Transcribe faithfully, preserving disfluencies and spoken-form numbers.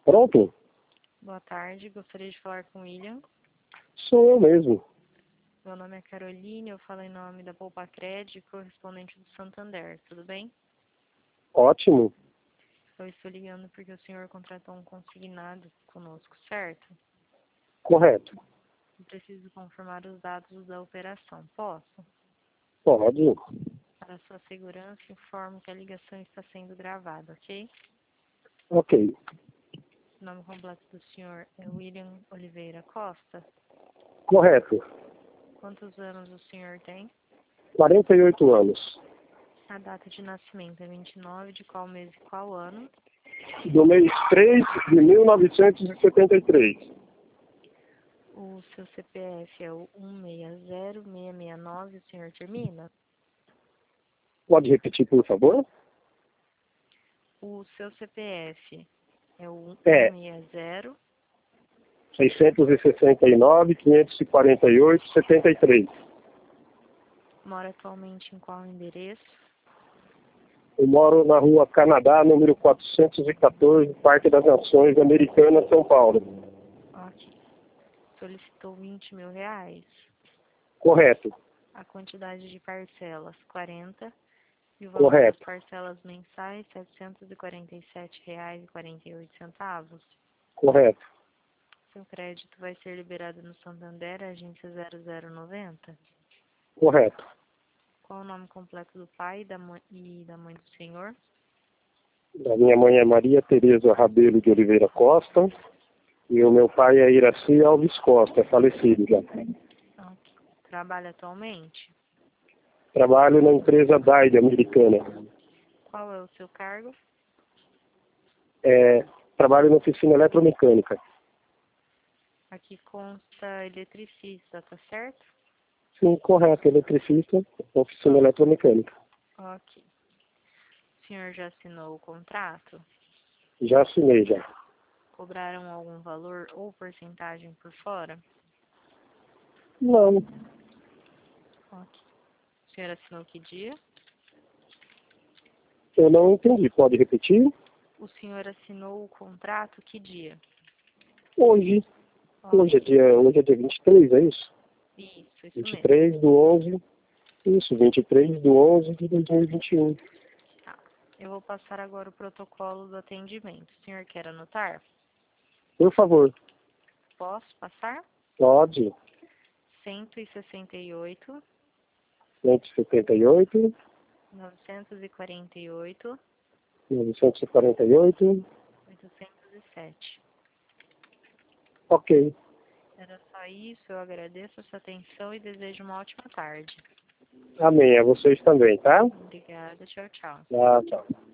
Pronto? Boa tarde, gostaria de falar com o William. Sou eu mesmo. Meu nome é Caroline, eu falo em nome da Poupa Crédito, correspondente do Santander, tudo bem? Ótimo. Eu estou ligando porque o senhor contratou um consignado conosco, certo? Correto. Eu preciso confirmar os dados da operação, posso? Pode. Para sua segurança, informo que a ligação está sendo gravada, ok? Ok. O nome completo do senhor é William Oliveira Costa. Correto. Quantos anos o senhor tem? quarenta e oito anos. A data de nascimento é vinte e nove de qual mês e qual ano? Do mês três de mil novecentos e setenta e três. O seu C P F é o um seis zero seis seis nove, o senhor termina? Pode repetir, por favor? O seu C P F é o É. um seis zero. seiscentos e sessenta e nove, quinhentos e quarenta e oito, setenta e três. Mora atualmente em qual endereço? Eu moro na rua Canadá, número quatrocentos e quatorze, Parque das Nações, Americana, São Paulo. Ok. Solicitou vinte mil reais. Correto. A quantidade de parcelas, quarenta. E o valor Correto. das parcelas mensais, setecentos e quarenta e sete reais e quarenta e oito centavos. Correto. Seu crédito vai ser liberado no Santander, agência zero zero noventa. Correto. Qual o nome completo do pai e da mãe, e da mãe do senhor? A minha mãe é Maria Tereza Rabelo de Oliveira Costa. E o meu pai é Iraci Alves Costa, é falecido já. Ok. Trabalha atualmente? Trabalho na empresa Daide, americana. Qual é o seu cargo? É, trabalho na oficina eletromecânica. Aqui consta eletricista, tá certo? Sim, correto. Eletricista, oficina eletromecânica. Ok. O senhor já assinou o contrato? Já assinei já. Cobraram algum valor ou porcentagem por fora? Não, Ok. O senhor assinou que dia? eu não entendi. Pode repetir? O senhor assinou o contrato que dia? Hoje. Ok. Hoje é dia, hoje é dia vinte e três, é isso? Isso, isso vinte e mesmo. três do onze. Isso, vinte e três do onze de dois mil e vinte e um. Tá. Eu vou passar agora o protocolo do atendimento. O senhor quer anotar? Por favor. Posso passar? Pode. cento e sessenta e oito, cento e setenta e oito, novecentos e quarenta e oito, novecentos e quarenta e oito. oitocentos e sete. Ok. Era só isso, eu agradeço a sua atenção e desejo uma ótima tarde. Amém. A vocês também, tá? Obrigada, tchau, tchau. Tchau, tchau.